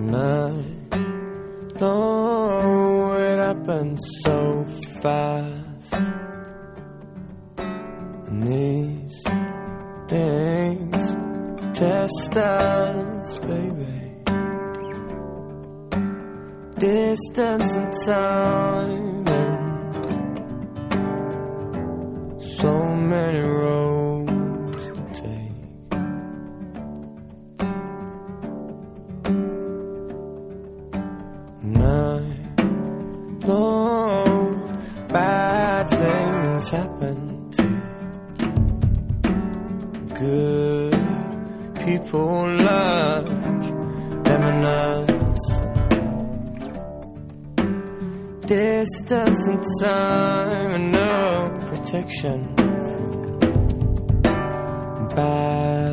I know it happened so fast, and these things test us, baby. Distance and time, and so many roads to take. And I know bad things happen to good people like them and us. Distance and time and no protection from bad